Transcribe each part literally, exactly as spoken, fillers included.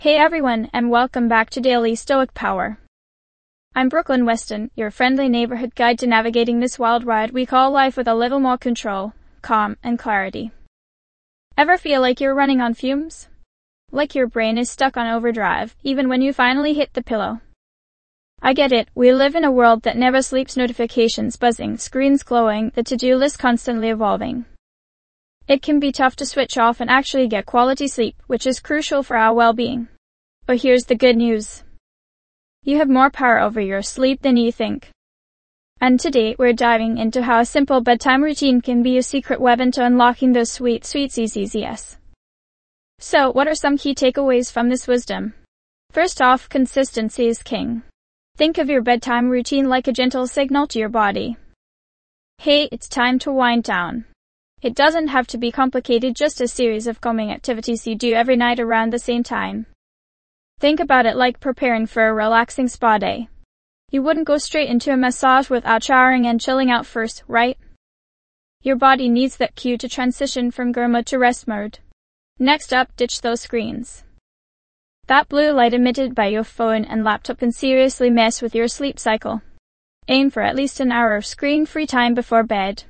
Hey everyone, and welcome back to Daily Stoic Power. I'm Brooklyn Weston, your friendly neighborhood guide to navigating this wild ride we call life with a little more control, calm, and clarity. Ever feel like you're running on fumes? Like your brain is stuck on overdrive, even when you finally hit the pillow? I get it, we live in a world that never sleeps, notifications buzzing, screens glowing, the to-do list constantly evolving. It can be tough to switch off and actually get quality sleep, which is crucial for our well-being. But here's the good news. You have more power over your sleep than you think. And today we're diving into how a simple bedtime routine can be your secret weapon to unlocking those sweet, sweet C Cs, yes. So, what are some key takeaways from this wisdom? First off, consistency is king. Think of your bedtime routine like a gentle signal to your body. Hey, it's time to wind down. It doesn't have to be complicated, just a series of calming activities you do every night around the same time. Think about it like preparing for a relaxing spa day. You wouldn't go straight into a massage without showering and chilling out first, right? Your body needs that cue to transition from gourmet mode to rest mode. Next up, ditch those screens. That blue light emitted by your phone and laptop can seriously mess with your sleep cycle. Aim for at least an hour of screen-free time before bed.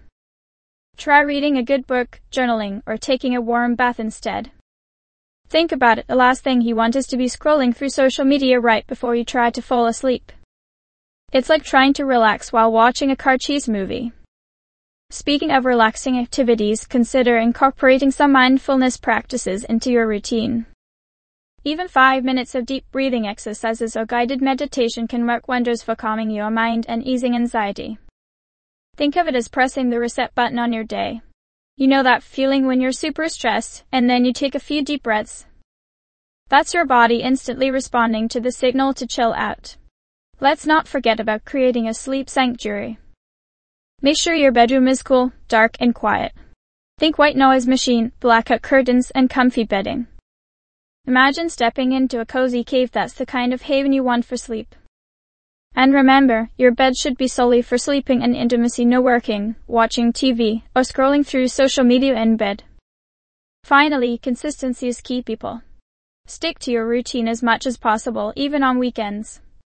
Try reading a good book, journaling, or taking a warm bath instead. Think about it, the last thing you want is to be scrolling through social media right before you try to fall asleep. It's like trying to relax while watching a car chase movie. Speaking of relaxing activities, consider incorporating some mindfulness practices into your routine. Even five minutes of deep breathing exercises or guided meditation can work wonders for calming your mind and easing anxiety. Think of it as pressing the reset button on your day. You know that feeling when you're super stressed, and then you take a few deep breaths? That's your body instantly responding to the signal to chill out. Let's not forget about creating a sleep sanctuary. Make sure your bedroom is cool, dark, and quiet. Think white noise machine, blackout curtains, and comfy bedding. Imagine stepping into a cozy cave. That's the kind of haven you want for sleep. And remember, your bed should be solely for sleeping and intimacy, no working, watching T V, or scrolling through social media in bed. Finally, consistency is key, people. Stick to your routine as much as possible, even on weekends.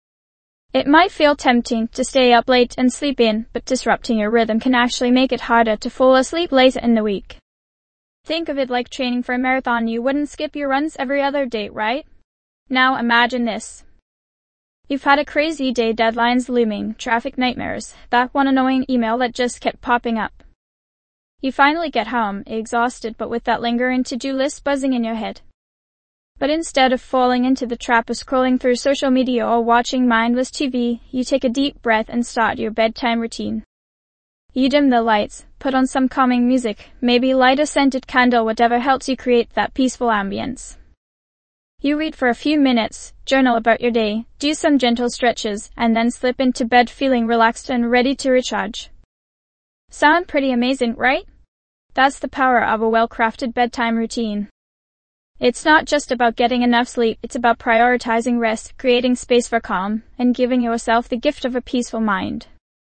It might feel tempting to stay up late and sleep in, but disrupting your rhythm can actually make it harder to fall asleep later in the week. Think of it like training for a marathon. You wouldn't skip your runs every other day, right? Now imagine this. You've had a crazy day, deadlines looming, traffic nightmares, that one annoying email that just kept popping up. You finally get home, exhausted but with that lingering to-do list buzzing in your head. But instead of falling into the trap of scrolling through social media or watching mindless T V, you take a deep breath and start your bedtime routine. You dim the lights, put on some calming music, maybe light a scented candle, whatever helps you create that peaceful ambience. You read for a few minutes, journal about your day, do some gentle stretches, and then slip into bed feeling relaxed and ready to recharge. Sound pretty amazing, right? That's the power of a well-crafted bedtime routine. It's not just about getting enough sleep, it's about prioritizing rest, creating space for calm, and giving yourself the gift of a peaceful mind.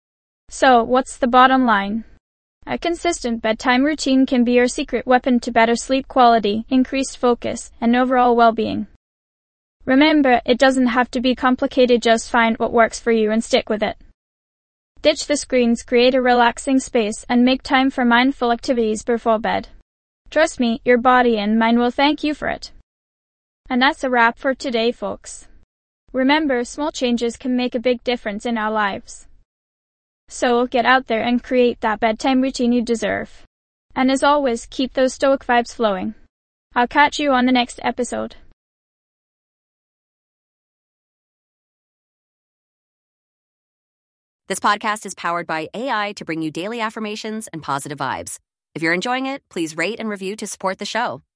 So, what's the bottom line? A consistent bedtime routine can be your secret weapon to better sleep quality, increased focus, and overall well-being. Remember, it doesn't have to be complicated, just find what works for you and stick with it. Ditch the screens, create a relaxing space, and make time for mindful activities before bed. Trust me, your body and mind will thank you for it. And that's a wrap for today, folks. Remember, small changes can make a big difference in our lives. So, get out there and create that bedtime routine you deserve. And as always, keep those stoic vibes flowing. I'll catch you on the next episode. This podcast is powered by A I to bring you daily affirmations and positive vibes. If you're enjoying it, please rate and review to support the show.